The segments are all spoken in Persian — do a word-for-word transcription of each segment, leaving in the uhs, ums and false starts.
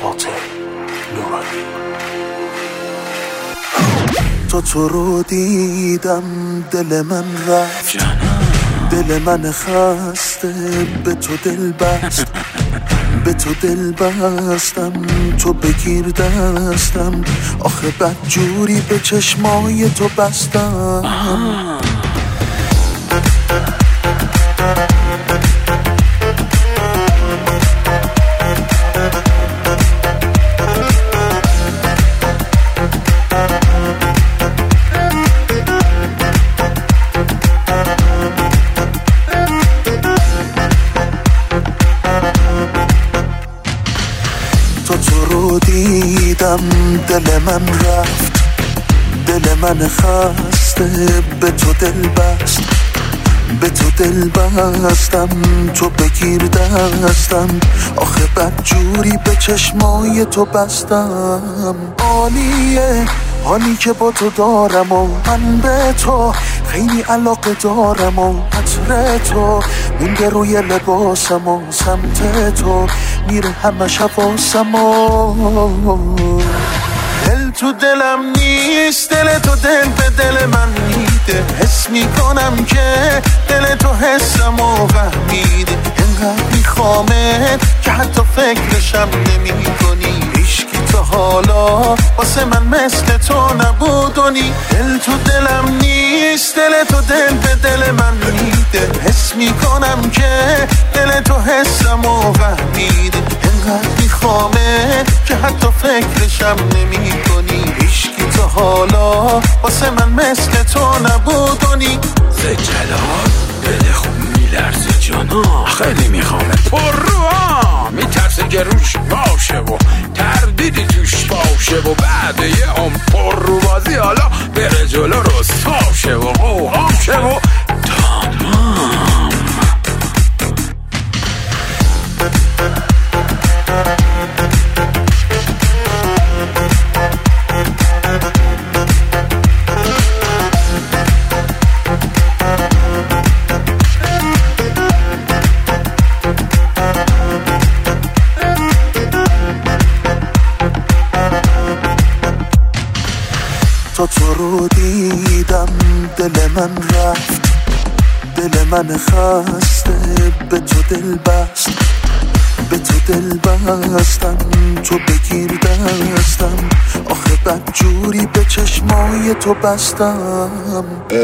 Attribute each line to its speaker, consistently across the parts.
Speaker 1: فاطر نورانی.
Speaker 2: تا تو رو دیدم دل من رفت، دل من خسته به تو دل بست، به تو دل بستم تو بگیر دستم، آخه بد جوری به چشمای تو بستم. تا تو رو دیدم دل من رفت، دل من خسته به تو دل بست، به تو دل بستم تو بگیر دستم، آخه بد جوری به چشمای تو بستم. عالیه حالی که با تو دارم و من به تو خیلی علاقه دارم و عطر تو مونده روی لباسم و سمت تو میره همه حواسم و دل تو دلم نیست، دل تو دل به دل من میده، حس میکنم که دل تو حسم و فهمیده، انقدر میخوامت که حتی فکرشم نمی کنی، عشقی تا حالا واسه من مثل تو نبودونی. دل تو دلم نیست، دل تو دل به دل من میده، حس میکنم که دل تو حسم و فهمیده، انقدر میخوامت که حتی فکرشم نمی کنی، عشقی تا حالا واسه من مثل تو نبودونی.
Speaker 3: زجلال دل خوب میلرزه جانا، خیلی میخوامت پر رو ها، میترسه که روش باشه و تردیدی توش باشه و بعد یه هم پر رو بازی حالا بره جلو رسوا شه و قوهام شه و تمام.
Speaker 2: تا تو رو دیدم دل من رفت، دل من خسته به تو دل بست، به تو دل بستم تو بگیر دستم، آخه بد جوری به چشمای تو بستم.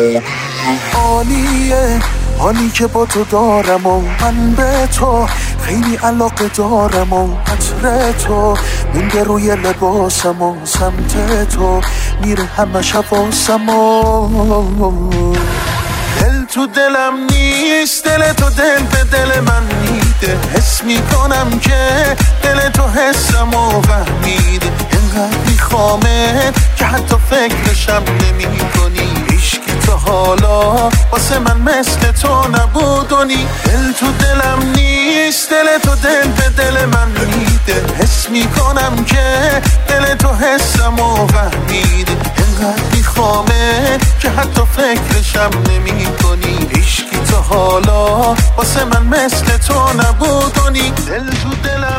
Speaker 2: عالیه حالی که با تو دارم و من به تو خیلی علاقه دارم و عطر تو مونده روی لباسم و سمت تو میره همه حواسم و دل تو دلم نیست، دل تو دل به دل من میده، حس میکنم که دل تو حسم و فهمیده، انقدر میخوامت که حتی فکرشم نمی کنی، عشقی تا حالا واسه من مثل تو نبودونی. دل تو دلم نیست، دل تو دل به دل من میده، حس میکنم که دل تو حسم و فهمیده، انقدر میخوامت که حتی فکرشم نمی کنی، عشقی تا حالا واسه من مثل تو نبودونی. دل تو دلم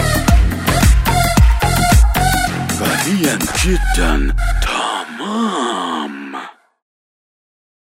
Speaker 3: بریم جدا تمام.